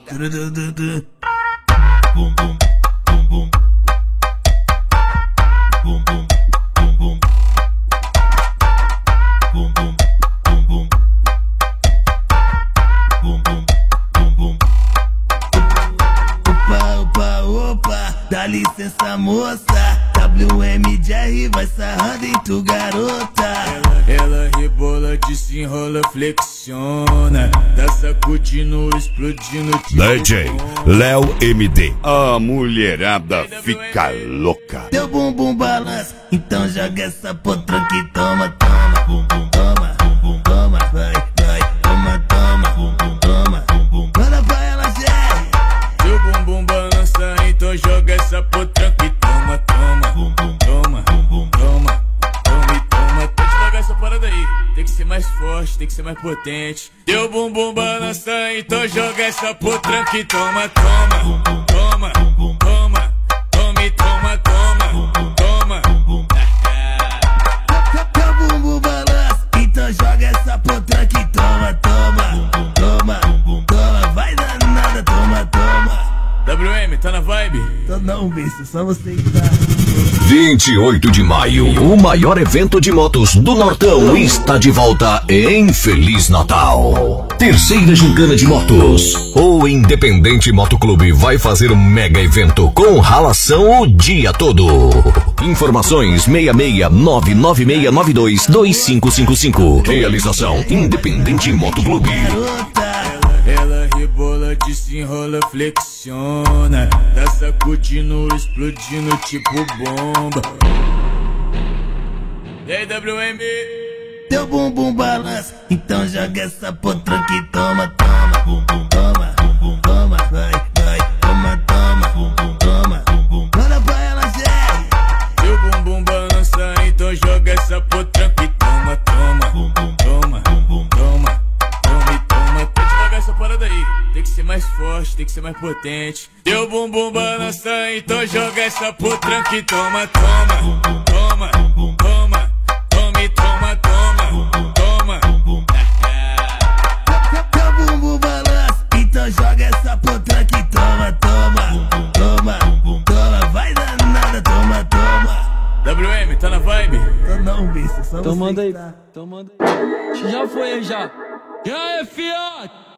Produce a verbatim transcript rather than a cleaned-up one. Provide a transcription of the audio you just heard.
Bum bum bum bum. Bum bum bum bum. Bum bum bum bum. Bum bum bum bum. Opa, opa, opa, dá licença moça. W M J R vai sarrando em tu garota. Ela, ela rebola, desenrola, flexiona, tá sacudindo, explodindo tipo D J Léo M D. A mulherada fica louca. Teu bumbum balança, então joga essa potranca e toma, toma. Bum bum, toma, bum bum, toma, vai, vai, toma, toma, bum bum, toma, bum bum. Manda pra ela, Jerry. Teu bumbum balança, então joga essa potranca e toma, toma, bum bum, toma, bum bum, toma, toma e toma. Tem que jogar essa parada aí, tem que ser mais forte, tem que ser mais potente. Teu bumbum balança, então joga essa potranca e toma, toma, bum bum, toma, bum bum, toma, toma e toma, toma, bum bum, toma, bum bum. Teu bumbum balança, então joga essa potranca e toma, toma, bum bum, toma, bum bum, toma, vai danada, toma, toma. W M, tá na vibe? Tô não, bicho, só você que tá. vinte e oito de maio, o maior evento de motos do Nortão está de volta em Feliz Natal. Terceira gincana de motos. O Independente Motoclube vai fazer um mega evento com ralação o dia todo. Informações seis seis nove nove seis nove dois dois cinco cinco cinco. Realização Independente Motoclube. Ela rebola, desenrola, flexiona, tá sacudindo, explodindo tipo bomba. E aí, W M? Teu bumbum balança, então joga essa potranca e toma, toma, bum bum, toma, bum bum, toma, vai, vai, toma, toma, bum bum, toma, bum bum. Manda pra ela, Jerry. Teu bumbum balança, então joga essa potranca e toma, toma, bum bum, toma, bum bum, toma, toma e toma. Tem que jogar essa parada aí, tem que ser mais forte, tem que ser mais potente. Teu bumbum balança, então joga essa potranca e toma, toma, toma, toma, toma e toma, toma, toma. Teu bumbum balança, então joga essa potranca e toma, toma, toma, toma, vai danada, toma, toma. W M, tá na vibe? Tô não, bicho, só Então você manda que aí, tá. então manda aí. Já foi aí já. E aí, fiote?